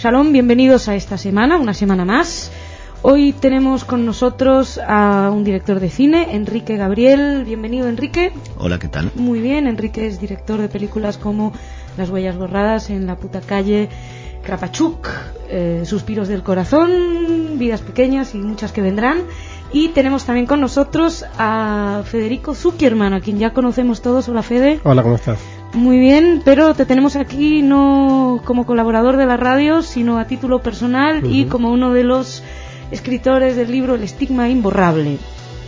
Shalom, bienvenidos a esta semana, una semana más. Hoy tenemos con nosotros a un director de cine, Enrique Gabriel. Bienvenido, Enrique. Hola, ¿qué tal? Muy bien, Enrique es director de películas como Las huellas borradas en la puta calle, Krapachuk, Suspiros del corazón, Vidas pequeñas y muchas que vendrán. Y tenemos también con nosotros a Federico Zuckerman, a quien ya conocemos todos. Hola, Fede. Hola, ¿cómo estás? Muy bien, pero te tenemos aquí no como colaborador de la radio, sino a título personal y como uno de los escritores del libro El estigma imborrable.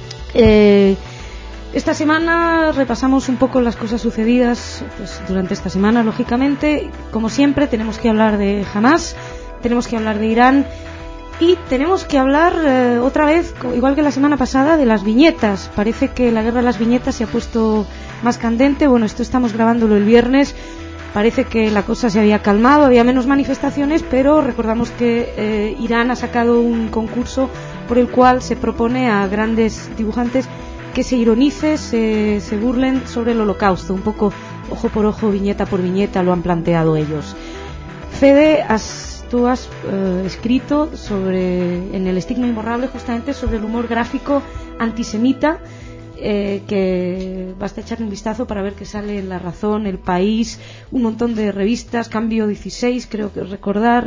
Esta semana repasamos un poco las cosas sucedidas durante esta semana, lógicamente. Como siempre, tenemos que hablar de Hamas, tenemos que hablar de Irán y tenemos que hablar otra vez, igual que la semana pasada, de las viñetas. Parece que la guerra de las viñetas se ha puesto más candente. Bueno, esto estamos grabándolo el viernes. Parece que la cosa se había calmado, había menos manifestaciones, pero recordamos que Irán ha sacado un concurso por el cual se propone a grandes dibujantes que se ironice, se burlen sobre el holocausto. Un poco ojo por ojo, viñeta por viñeta, lo han planteado ellos. Fede, tú has escrito en El estigma imborrable justamente sobre el humor gráfico antisemita, que basta echar un vistazo para ver que sale en La Razón, El País, un montón de revistas, Cambio 16, creo que recordar,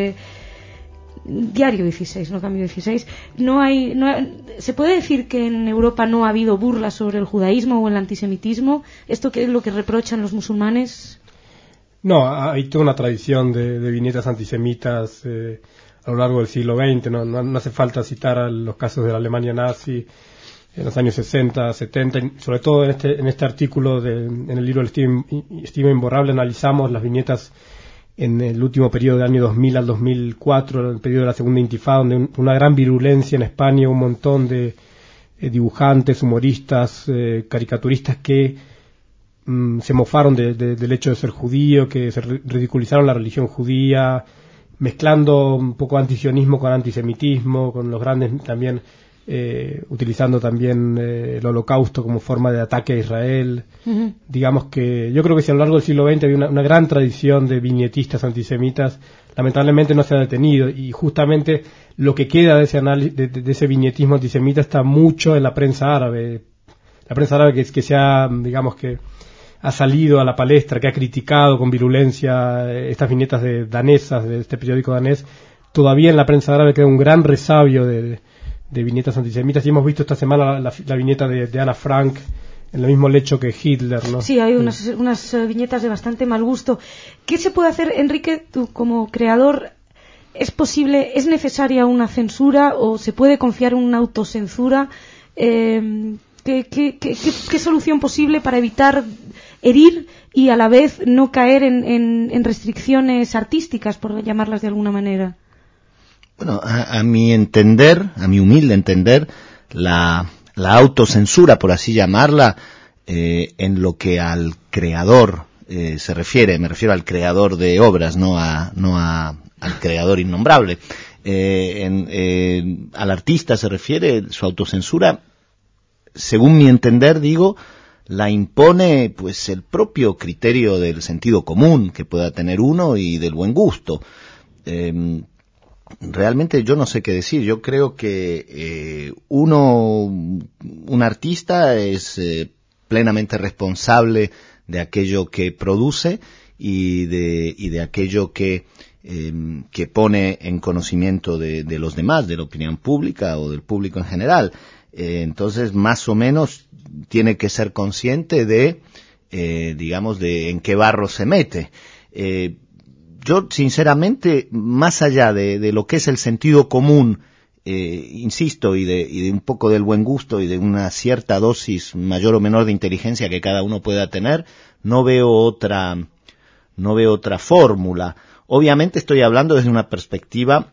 Diario 16, no Cambio 16. ¿Se puede decir que en Europa no ha habido burlas sobre el judaísmo o el antisemitismo? ¿Esto qué es lo que reprochan los musulmanes? No, hay toda una tradición de viñetas antisemitas a lo largo del siglo XX. No hace falta citar a los casos de la Alemania nazi en los años 60, 70, y sobre todo en este artículo en el libro El estigma imborrable analizamos las viñetas en el último periodo del año 2000 al 2004, el periodo de la segunda intifada, donde una gran virulencia en España, un montón de dibujantes, humoristas, caricaturistas que se mofaron del hecho de ser judío, que se ridiculizaron la religión judía, mezclando un poco antisionismo con antisemitismo, con los grandes también utilizando también el holocausto como forma de ataque a Israel. Digamos que yo creo que si a lo largo del siglo XX había una gran tradición de viñetistas antisemitas, lamentablemente no se ha detenido, y justamente lo que queda de ese análisis, de ese viñetismo antisemita está mucho en la prensa árabe. La prensa árabe que se ha, digamos que ha salido a la palestra, que ha criticado con virulencia estas viñetas danesas, de este periódico danés. Todavía en la prensa árabe queda un gran resabio de viñetas antisemitas, y hemos visto esta semana la viñeta de Ana Frank en el mismo lecho que Hitler, ¿no? Sí, hay unas viñetas de bastante mal gusto. ¿Qué se puede hacer, Enrique, tú como creador? ¿Es posible, es necesaria una censura o se puede confiar en una autocensura? ¿Qué solución posible para evitar herir y a la vez no caer en restricciones artísticas, por llamarlas de alguna manera? Bueno, a mi entender, a mi humilde entender, la autocensura, por así llamarla, en lo que al creador se refiere, me refiero al creador de obras, no al creador innombrable. Al artista se refiere, su autocensura, según mi entender, la impone pues el propio criterio del sentido común que pueda tener uno y del buen gusto. Realmente yo no sé qué decir. Yo creo que un artista es plenamente responsable de aquello que produce y de aquello que pone en conocimiento de los demás, de la opinión pública o del público en general. Entonces, más o menos tiene que ser consciente de en qué barro se mete. Yo, sinceramente, más allá de lo que es el sentido común, insisto, y de un poco del buen gusto y de una cierta dosis mayor o menor de inteligencia que cada uno pueda tener, no veo otra fórmula. Obviamente estoy hablando desde una perspectiva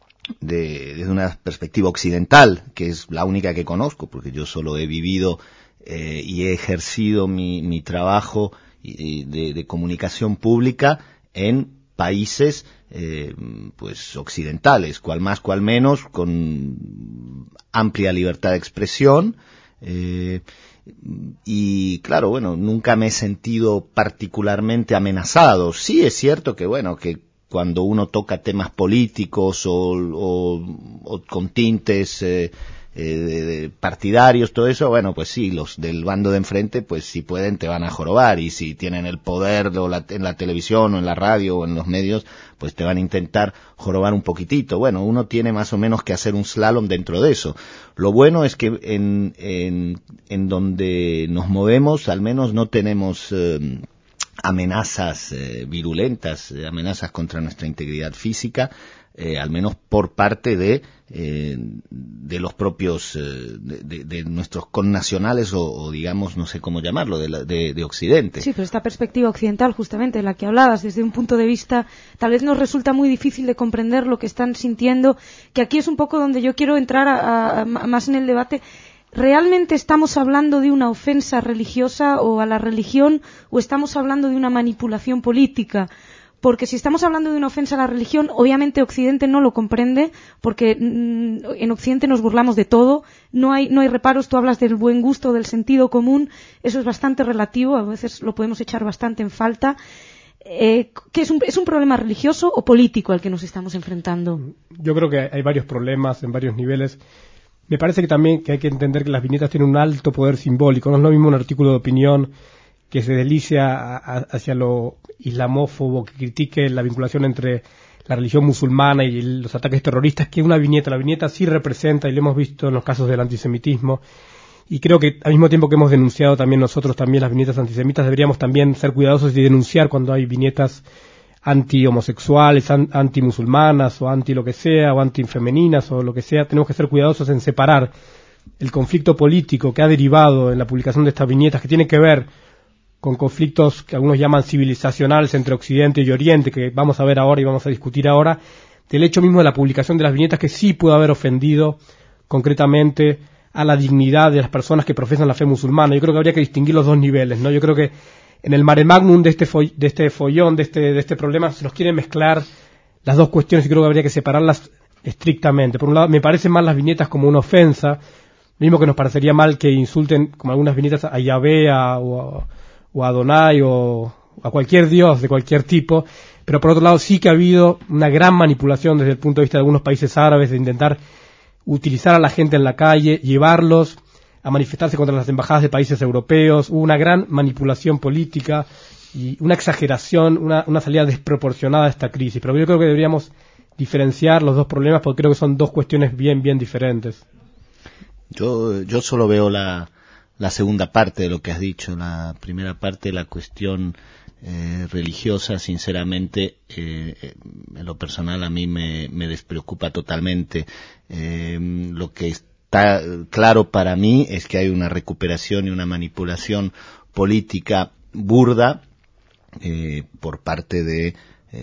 occidental, que es la única que conozco, porque yo solo he vivido y he ejercido mi trabajo de comunicación pública en países pues occidentales, cual más cual menos, con amplia libertad de expresión, y claro, bueno, nunca me he sentido particularmente amenazado. Sí es cierto que bueno, que cuando uno toca temas políticos o con tintes partidarios, todo eso, bueno, pues sí, los del bando de enfrente, pues si pueden te van a jorobar, y si tienen el poder en la televisión o en la radio o en los medios, pues te van a intentar jorobar un poquitito. Bueno, uno tiene más o menos que hacer un slalom dentro de eso. Lo bueno es que en donde nos movemos, al menos no tenemos amenazas virulentas, amenazas contra nuestra integridad física, al menos por parte de los propios de nuestros connacionales o digamos, no sé cómo llamarlo, de Occidente. Sí, pero esta perspectiva occidental, justamente de la que hablabas, desde un punto de vista, tal vez nos resulta muy difícil de comprender lo que están sintiendo, que aquí es un poco donde yo quiero entrar más en el debate. ¿Realmente estamos hablando de una ofensa religiosa o a la religión, o estamos hablando de una manipulación política? Porque si estamos hablando de una ofensa a la religión, obviamente Occidente no lo comprende, porque en Occidente nos burlamos de todo, no hay reparos. Tú hablas del buen gusto, del sentido común, eso es bastante relativo, a veces lo podemos echar bastante en falta. ¿Qué es un problema religioso o político al que nos estamos enfrentando? Yo creo que hay varios problemas en varios niveles. Me parece que también que hay que entender que las viñetas tienen un alto poder simbólico. No es lo mismo un artículo de opinión que se deslicia hacia lo islamófobo, que critique la vinculación entre la religión musulmana y los ataques terroristas, que una viñeta. La viñeta sí representa, y lo hemos visto en los casos del antisemitismo, y creo que al mismo tiempo que hemos denunciado también nosotros también las viñetas antisemitas, deberíamos también ser cuidadosos y denunciar cuando hay viñetas anti-homosexuales, anti-musulmanas, o anti lo que sea, o anti-femeninas, o lo que sea. Tenemos que ser cuidadosos en separar el conflicto político que ha derivado en la publicación de estas viñetas, que tiene que ver con conflictos que algunos llaman civilizacionales entre Occidente y Oriente, que vamos a ver ahora y vamos a discutir ahora, del hecho mismo de la publicación de las viñetas, que sí pudo haber ofendido concretamente a la dignidad de las personas que profesan la fe musulmana. Yo creo que habría que distinguir los dos niveles, ¿no? Yo creo que en el mare magnum de este follón, de este problema, se nos quieren mezclar las dos cuestiones, y creo que habría que separarlas estrictamente. Por un lado, me parecen mal las viñetas como una ofensa, mismo que nos parecería mal que insulten, como algunas viñetas, a Yahvé o a Adonai o a cualquier dios de cualquier tipo, pero por otro lado sí que ha habido una gran manipulación desde el punto de vista de algunos países árabes de intentar utilizar a la gente en la calle, llevarlos a manifestarse contra las embajadas de países europeos. Hubo una gran manipulación política y una exageración, una salida desproporcionada de esta crisis. Pero yo creo que deberíamos diferenciar los dos problemas, porque creo que son dos cuestiones bien diferentes. Yo solo veo la segunda parte de lo que has dicho. La primera parte, la cuestión religiosa, sinceramente, en lo personal a mí me despreocupa totalmente. Lo que está claro para mí es que hay una recuperación y una manipulación política burda por parte de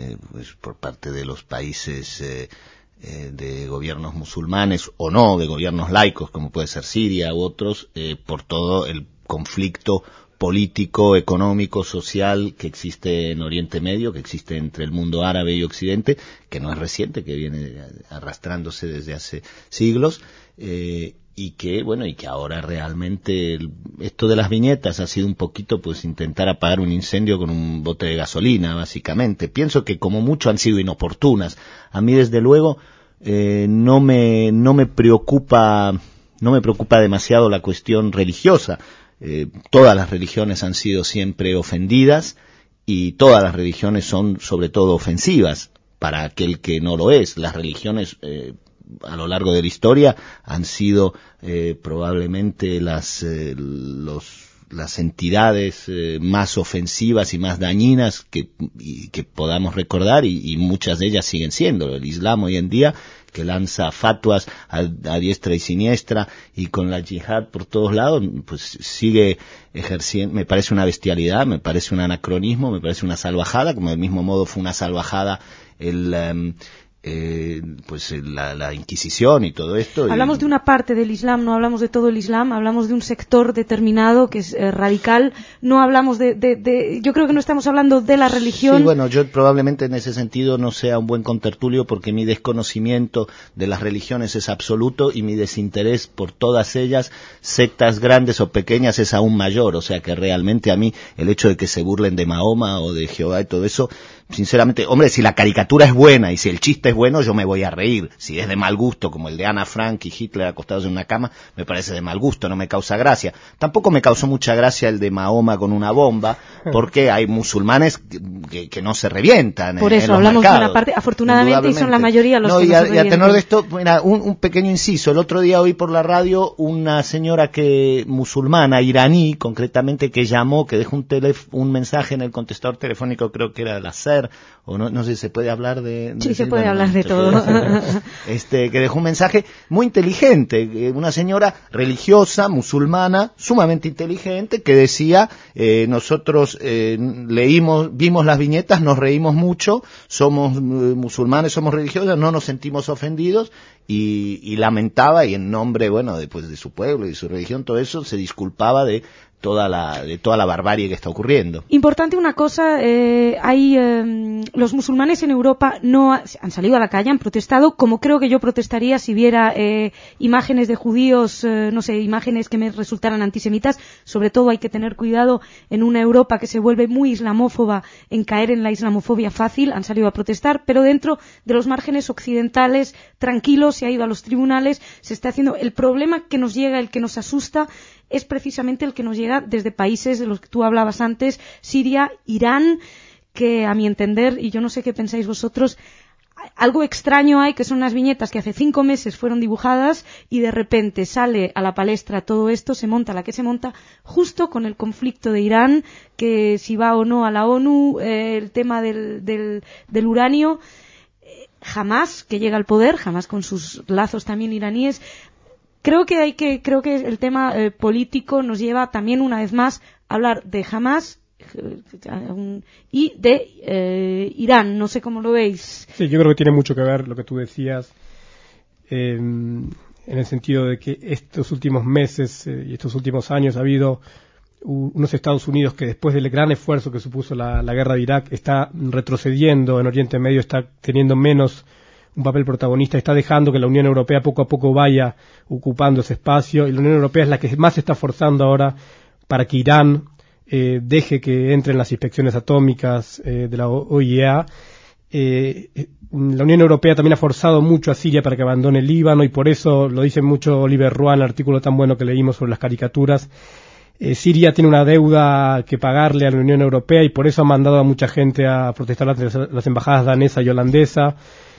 los países de gobiernos musulmanes o no, de gobiernos laicos como puede ser Siria u otros, por todo el conflicto político, económico, social que existe en Oriente Medio, que existe entre el mundo árabe y Occidente, que no es reciente, que viene arrastrándose desde hace siglos, y que ahora realmente esto de las viñetas ha sido un poquito pues intentar apagar un incendio con un bote de gasolina, básicamente. Pienso que como mucho han sido inoportunas. A mí desde luego no me preocupa demasiado la cuestión religiosa. Todas las religiones han sido siempre ofendidas, y todas las religiones son sobre todo ofensivas para aquel que no lo es. Las religiones a lo largo de la historia han sido probablemente las entidades más ofensivas y más dañinas que podamos recordar, y muchas de ellas siguen siendo. El Islam hoy en día, que lanza fatwas a diestra y siniestra, y con la yihad por todos lados, pues sigue ejerciendo. Me parece una bestialidad, me parece un anacronismo, me parece una salvajada, como del mismo modo fue una salvajada la Inquisición y todo esto. Hablamos de una parte del Islam, no hablamos de todo el Islam, hablamos de un sector determinado que es radical, no hablamos yo creo que no estamos hablando de la religión. Sí, bueno, yo probablemente en ese sentido no sea un buen contertulio, porque mi desconocimiento de las religiones es absoluto, y mi desinterés por todas ellas, sectas grandes o pequeñas, es aún mayor. O sea que realmente a mí el hecho de que se burlen de Mahoma o de Jehová y todo eso sinceramente, hombre, si la caricatura es buena y si el chiste es bueno, yo me voy a reír. Si es de mal gusto, como el de Ana Frank y Hitler acostados en una cama, me parece de mal gusto, no me causa gracia. Tampoco me causó mucha gracia el de Mahoma con una bomba, porque hay musulmanes que no se revientan. Por eso hablamos de una parte, afortunadamente, y son la mayoría los que no se revientan. Y a tenor de esto, mira, un pequeño inciso. El otro día oí por la radio una señora musulmana, iraní, concretamente, que llamó, que dejó un mensaje en el contestador telefónico, creo que era la SER, o no sé si se puede hablar sí, se puede hablar de todo. Que dejó un mensaje muy inteligente, una señora religiosa, musulmana, sumamente inteligente, que decía, nosotros vimos las viñetas, nos reímos mucho, somos musulmanes, somos religiosos, no nos sentimos ofendidos, y lamentaba, y en nombre, bueno, de su pueblo y su religión, todo eso, se disculpaba de toda la barbarie que está ocurriendo. Importante una cosa, los musulmanes en Europa no han salido a la calle, han protestado, como creo que yo protestaría si viera imágenes de judíos, imágenes que me resultaran antisemitas. Sobre todo hay que tener cuidado en una Europa que se vuelve muy islamófoba, en caer en la islamofobia fácil. Han salido a protestar, pero dentro de los márgenes occidentales, tranquilos, se ha ido a los tribunales, se está haciendo. El problema que nos llega, el que nos asusta, es precisamente el que nos llega desde países de los que tú hablabas antes, Siria, Irán, que a mi entender, y yo no sé qué pensáis vosotros, algo extraño hay, que son unas viñetas que hace 5 meses fueron dibujadas y de repente sale a la palestra todo esto, se monta la que se monta, justo con el conflicto de Irán, que si va o no a la ONU, el tema del uranio, Hamás, que llega al poder, Hamás con sus lazos también iraníes. Creo que el tema político nos lleva también una vez más a hablar de Hamás y de Irán. No sé cómo lo veis. Sí, yo creo que tiene mucho que ver lo que tú decías, en el sentido de que estos últimos meses y estos últimos años ha habido unos Estados Unidos que, después del gran esfuerzo que supuso la guerra de Irak, está retrocediendo en Oriente Medio, está teniendo menos un papel protagonista, está dejando que la Unión Europea poco a poco vaya ocupando ese espacio, y la Unión Europea es la que más se está forzando ahora para que Irán deje que entren las inspecciones atómicas de la OIEA. La Unión Europea también ha forzado mucho a Siria para que abandone el Líbano, y por eso, lo dice mucho Oliver Roy en el artículo tan bueno que leímos sobre las caricaturas, Siria tiene una deuda que pagarle a la Unión Europea, y por eso ha mandado a mucha gente a protestar las embajadas danesa y holandesa.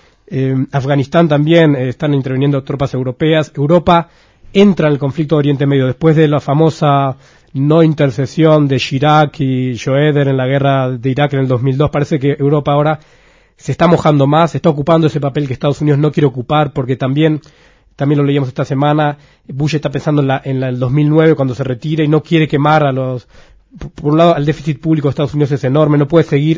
Afganistán también están interviniendo tropas europeas. Europa entra en el conflicto de Oriente Medio después de la famosa no intercesión de Chirac y Schroeder en la guerra de Irak en el 2002. Parece que Europa ahora se está mojando más, está ocupando ese papel que Estados Unidos no quiere ocupar, porque también lo leíamos esta semana, Bush está pensando en el 2009 cuando se retire, y no quiere quemar por un lado, el déficit público de Estados Unidos es enorme, no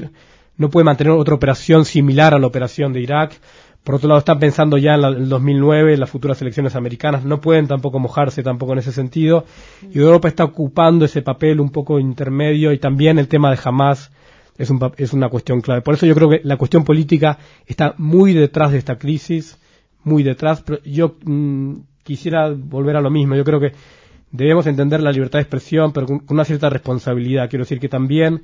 puede mantener otra operación similar a la operación de Irak. Por otro lado, están pensando ya en el 2009, en las futuras elecciones americanas, no pueden tampoco mojarse tampoco en ese sentido, y Europa está ocupando ese papel un poco intermedio, y también el tema de Hamás es una cuestión clave. Por eso yo creo que la cuestión política está muy detrás de esta crisis, muy detrás, pero yo quisiera volver a lo mismo. Yo creo que debemos entender la libertad de expresión, pero con una cierta responsabilidad. Quiero decir que también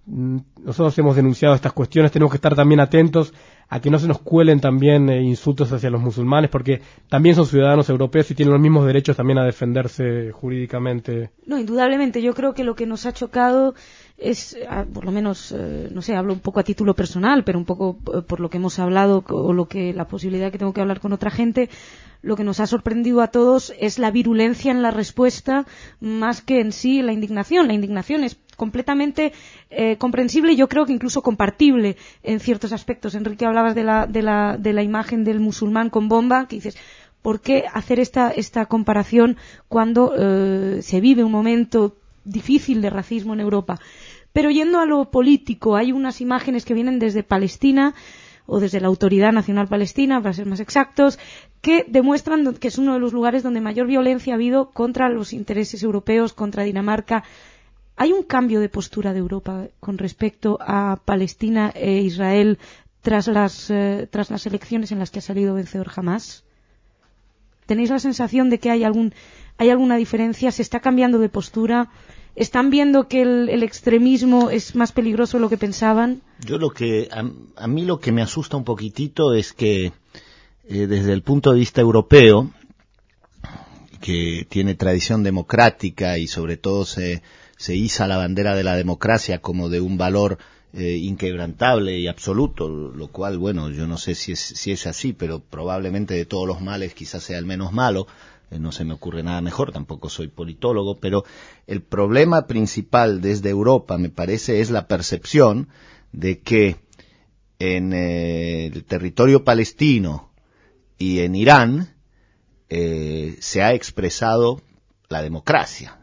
nosotros hemos denunciado estas cuestiones, tenemos que estar también atentos a que no se nos cuelen también insultos hacia los musulmanes, porque también son ciudadanos europeos y tienen los mismos derechos también a defenderse jurídicamente. No, indudablemente. Yo creo que lo que nos ha chocado es, por lo menos, no sé, hablo un poco a título personal, pero un poco por lo que hemos hablado, o la posibilidad que tengo que hablar con otra gente, lo que nos ha sorprendido a todos es la virulencia en la respuesta, más que en sí la indignación. La indignación es completamente comprensible, y yo creo que incluso compartible en ciertos aspectos. Enrique, hablabas de la imagen del musulmán con bomba, que dices, ¿por qué hacer esta comparación cuando se vive un momento difícil de racismo en Europa? Pero yendo a lo político, hay unas imágenes que vienen desde Palestina, o desde la Autoridad Nacional Palestina, para ser más exactos, que demuestran que es uno de los lugares donde mayor violencia ha habido contra los intereses europeos, contra Dinamarca. ¿Hay un cambio de postura de Europa con respecto a Palestina e Israel tras las elecciones en las que ha salido vencedor Hamás? ¿Tenéis la sensación de que hay alguna diferencia? ¿Se está cambiando de postura? ¿Están viendo que el extremismo es más peligroso de lo que pensaban? Yo a mí lo que me asusta un poquitito es que desde el punto de vista europeo, que tiene tradición democrática y sobre todo se iza la bandera de la democracia como de un valor inquebrantable y absoluto, lo cual, bueno, yo no sé si es así, pero probablemente de todos los males quizás sea el menos malo. No se me ocurre nada mejor, tampoco soy politólogo, pero el problema principal desde Europa, me parece, es la percepción de que en el territorio palestino y en Irán se ha expresado la democracia,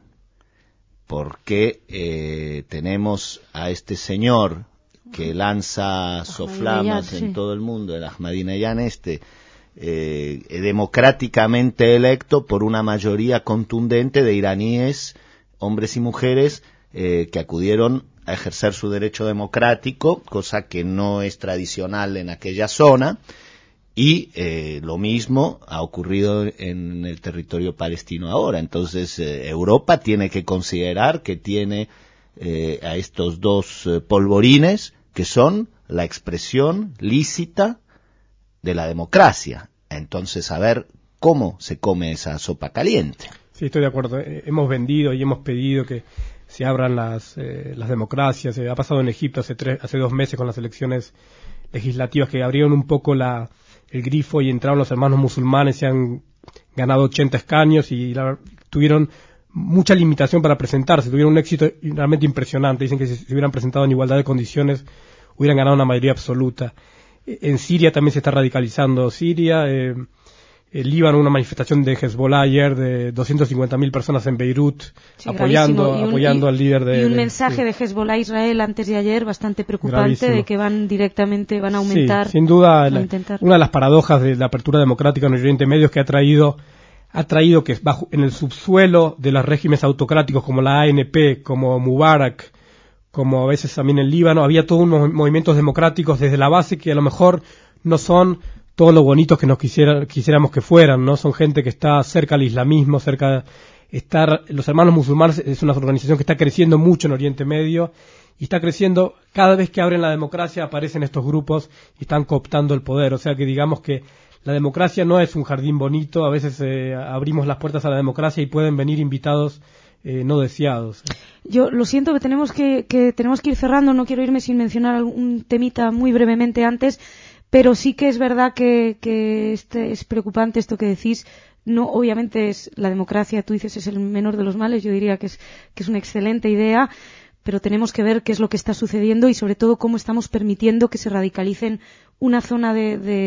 porque tenemos a este señor que lanza soflamas en todo el mundo, el Ahmadinejad democráticamente electo por una mayoría contundente de iraníes, hombres y mujeres, que acudieron a ejercer su derecho democrático, cosa que no es tradicional en aquella zona, y lo mismo ha ocurrido en el territorio palestino ahora. Entonces Europa tiene que considerar que tiene a estos dos polvorines que son la expresión lícita de la democracia. Entonces, a ver cómo se come esa sopa caliente. Sí, estoy de acuerdo. Hemos vendido y hemos pedido que se abran las democracias. Ha pasado en Egipto hace 2 meses con las elecciones legislativas que abrieron un poco el grifo y entraron los hermanos musulmanes y han ganado 80 escaños y tuvieron mucha limitación para presentarse. Tuvieron un éxito realmente impresionante. Dicen que si se hubieran presentado en igualdad de condiciones hubieran ganado una mayoría absoluta. En Siria también se está radicalizando Siria. El Líbano, una manifestación de Hezbollah ayer de 250.000 personas en Beirut, sí, apoyando al líder de... Y un mensaje de Hezbollah a Israel antes de ayer bastante preocupante, gravísimo, de que van a aumentar. Sí, sin duda, una de las paradojas de la apertura democrática en el Oriente Medio es que ha traído que en el subsuelo de los regímenes autocráticos como la ANP, como Mubarak, como a veces también en Líbano, había todos unos movimientos democráticos desde la base que a lo mejor no son todos los bonitos que nos quisiéramos que fueran, ¿no? Son gente que está cerca al islamismo, los hermanos musulmanes es una organización que está creciendo mucho en Oriente Medio y está creciendo, cada vez que abren la democracia aparecen estos grupos y están cooptando el poder, o sea que digamos que la democracia no es un jardín bonito, a veces abrimos las puertas a la democracia y pueden venir invitados no deseados. Yo lo siento, que tenemos que ir cerrando, no quiero irme sin mencionar algún temita muy brevemente antes, pero sí que es verdad que es preocupante esto que decís. No, obviamente es la democracia, tú dices, es el menor de los males, yo diría que es una excelente idea, pero tenemos que ver qué es lo que está sucediendo y sobre todo cómo estamos permitiendo que se radicalicen una zona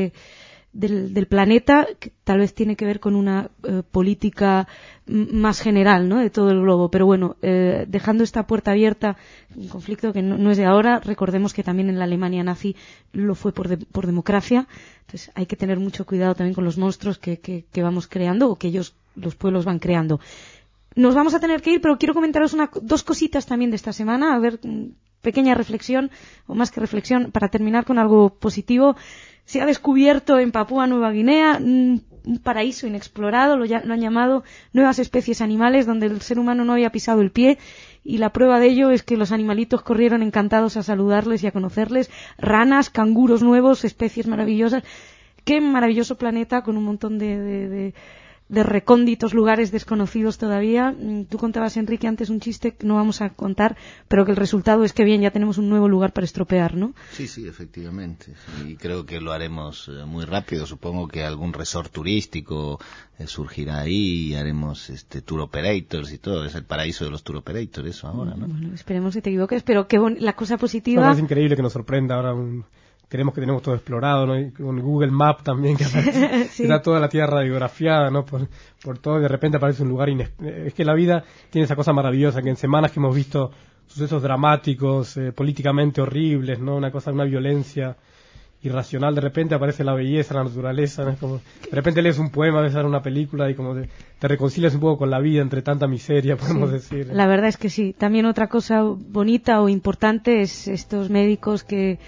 del planeta que tal vez tiene que ver con una política más general, ¿no?, de todo el globo. Pero bueno, dejando esta puerta abierta, un conflicto que no es de ahora, recordemos que también en la Alemania nazi lo fue por democracia. Entonces hay que tener mucho cuidado también con los monstruos que vamos creando o que los pueblos van creando. Nos vamos a tener que ir, pero quiero comentaros dos cositas también de esta semana, a ver, pequeña reflexión, o más que reflexión, para terminar con algo positivo. Se ha descubierto en Papúa Nueva Guinea un paraíso inexplorado, lo han llamado nuevas especies animales, donde el ser humano no había pisado el pie, y la prueba de ello es que los animalitos corrieron encantados a saludarles y a conocerles. Ranas, canguros nuevos, especies maravillosas. Qué maravilloso planeta con un montón de recónditos lugares desconocidos todavía. Tú contabas, Enrique, antes un chiste que no vamos a contar, pero que el resultado es que bien, ya tenemos un nuevo lugar para estropear, ¿no? Sí, efectivamente. Y creo que lo haremos muy rápido. Supongo que algún resort turístico surgirá ahí y haremos tour operators y todo. Es el paraíso de los tour operators eso ahora, ¿no? Bueno, esperemos que te equivoques, pero la cosa positiva... Bueno, es increíble que nos sorprenda ahora creemos que tenemos todo explorado, ¿no? Y con Google Maps también, que sí, está toda la tierra radiografiada, ¿no? Por todo, y de repente aparece un lugar es que la vida tiene esa cosa maravillosa, que en semanas que hemos visto sucesos dramáticos, políticamente horribles, ¿no? Una violencia irracional, de repente aparece la belleza, la naturaleza, ¿no? Es como, de repente lees un poema, ves una película y como te reconcilias un poco con la vida entre tanta miseria, podemos decir. La verdad es que sí. También otra cosa bonita o importante es estos médicos que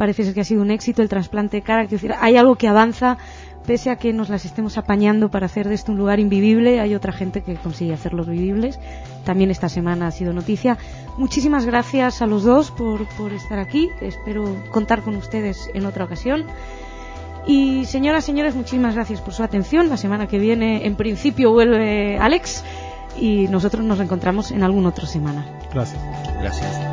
parece ser que ha sido un éxito el trasplante de cara. Es decir, hay algo que avanza, pese a que nos las estemos apañando para hacer de esto un lugar invivible. Hay otra gente que consigue hacerlos vivibles. También esta semana ha sido noticia. Muchísimas gracias a los dos por estar aquí. Espero contar con ustedes en otra ocasión. Y señoras, señores, muchísimas gracias por su atención. La semana que viene, en principio, vuelve Alex y nosotros nos reencontramos en alguna otra semana. Gracias. Gracias.